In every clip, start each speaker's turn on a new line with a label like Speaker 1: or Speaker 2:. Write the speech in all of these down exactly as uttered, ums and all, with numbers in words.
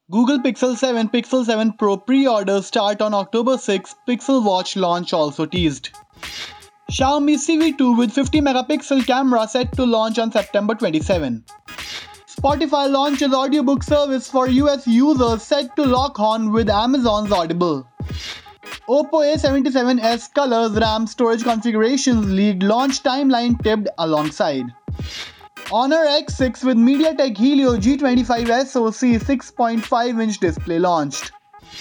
Speaker 1: Google Pixel seven, Pixel seven Pro pre-orders start on October sixth, Pixel Watch launch also teased. Xiaomi C V two with fifty megapixel camera set to launch on September twenty-seventh. Spotify launches audiobook service for U S users set to lock on with Amazon's Audible. Oppo A seventy-seven S colors RAM storage configurations leaked, launch timeline tipped alongside. Honor X six with MediaTek Helio G twenty-five SoC six point five inch display launched.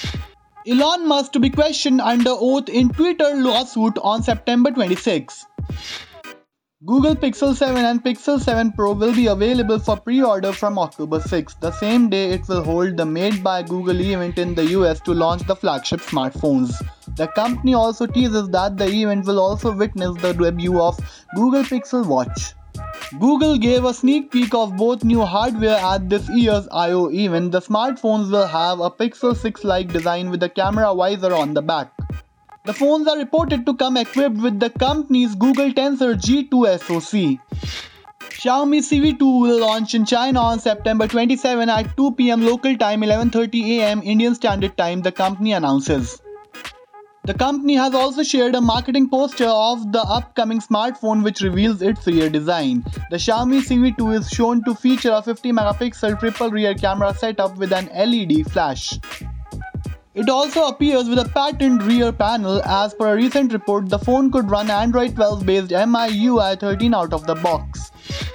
Speaker 1: Elon Musk to be questioned under oath in Twitter lawsuit on September twenty-sixth. Google Pixel seven and Pixel seven Pro will be available for pre-order from October sixth, the same day it will hold the Made by Google event in the U S to launch the flagship smartphones. The company also teases that the event will also witness the debut of Google Pixel Watch. Google gave a sneak peek of both new hardware at this year's I O event. The smartphones will have a Pixel six-like design with a camera visor on the back. The phones are reported to come equipped with the company's Google Tensor G two SoC. Xiaomi C V two will launch in China on September twenty-seventh at two p m local time, eleven thirty a m Indian Standard Time, the company announces. The company has also shared a marketing poster of the upcoming smartphone which reveals its rear design. The Xiaomi C V two is shown to feature a fifty megapixel triple rear camera setup with an L E D flash. It also appears with a patented rear panel. As per a recent report, the phone could run Android twelve based M I U I thirteen out of the box.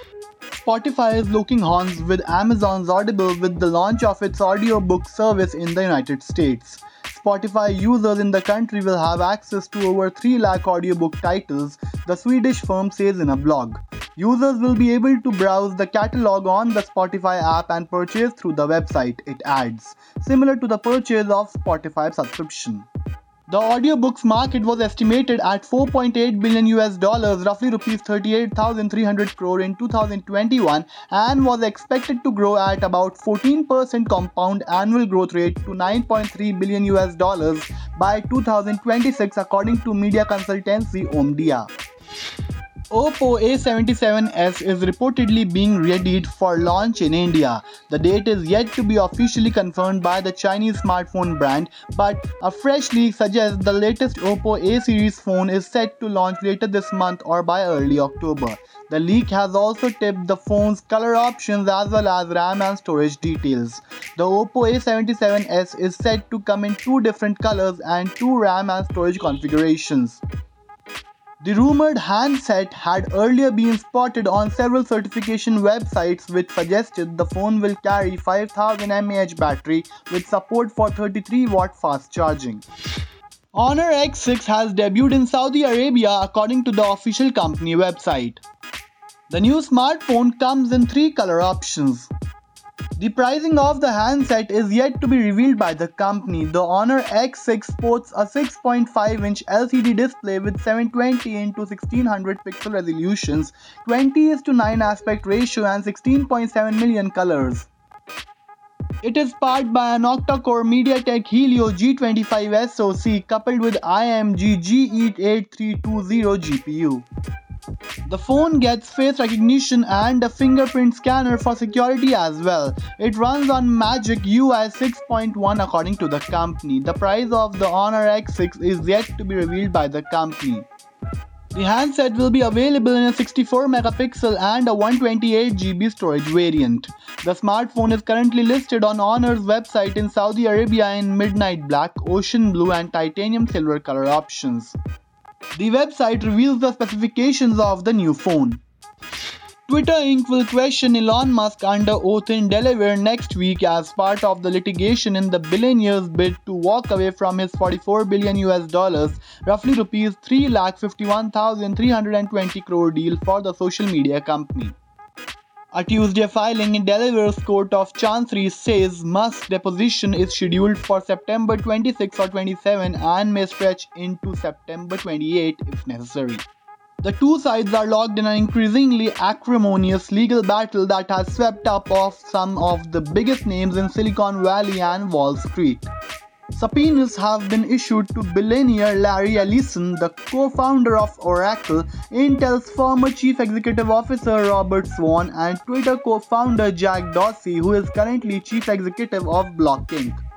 Speaker 1: Spotify is locking horns with Amazon's Audible with the launch of its audiobook service in the United States. Spotify users in the country will have access to over three lakh audiobook titles, the Swedish firm says in a blog. Users will be able to browse the catalog on the Spotify app and purchase through the website, it adds, similar to the purchase of Spotify subscription. The audiobooks market was estimated at four point eight billion U S dollars, roughly rupees thirty-eight thousand three hundred crore in two thousand twenty-one, and was expected to grow at about fourteen percent compound annual growth rate to nine point three billion U S dollars by two thousand twenty-six, according to media consultancy Omdia. Oppo A seventy-seven S is reportedly being readied for launch in India. The date is yet to be officially confirmed by the Chinese smartphone brand, but a fresh leak suggests the latest Oppo A series phone is set to launch later this month or by early October. The leak has also tipped the phone's color options as well as RAM and storage details. The Oppo A seventy-seven S is said to come in two different colors and two RAM and storage configurations. The rumored handset had earlier been spotted on several certification websites which suggested the phone will carry five thousand milliamp hour battery with support for thirty-three watt fast charging. Honor X six has debuted in Saudi Arabia according to the official company website. The new smartphone comes in three color options. The pricing of the handset is yet to be revealed by the company. The Honor X six sports a six point five inch L C D display with seven twenty into sixteen hundred pixel resolutions, twenty is to nine aspect ratio and sixteen point seven million colors. It is powered by an octa-core MediaTek Helio G twenty-five SoC coupled with I M G G E eight three two zero G P U. The phone gets face recognition and a fingerprint scanner for security as well. It runs on Magic U I six point one according to the company. The price of the Honor X six is yet to be revealed by the company. The handset will be available in a sixty-four megapixel and a one hundred twenty-eight gigabyte storage variant. The smartphone is currently listed on Honor's website in Saudi Arabia in midnight black, ocean blue and titanium silver color options. The website reveals the specifications of the new phone. Twitter Incorporated will question Elon Musk under oath in Delaware next week as part of the litigation in the billionaire's bid to walk away from his forty-four billion U S dollars, roughly rupees three lakh fifty-one thousand three hundred twenty crore deal for the social media company. A Tuesday filing in Delaware's Court of Chancery says Musk's deposition is scheduled for September twenty-sixth or twenty-seventh and may stretch into September twenty-eighth if necessary. The two sides are locked in an increasingly acrimonious legal battle that has swept up off some of the biggest names in Silicon Valley and Wall Street. Subpoenas have been issued to billionaire Larry Ellison, the co-founder of Oracle, Intel's former chief executive officer Robert Swan, and Twitter co-founder Jack Dorsey, who is currently chief executive of Block Incorporated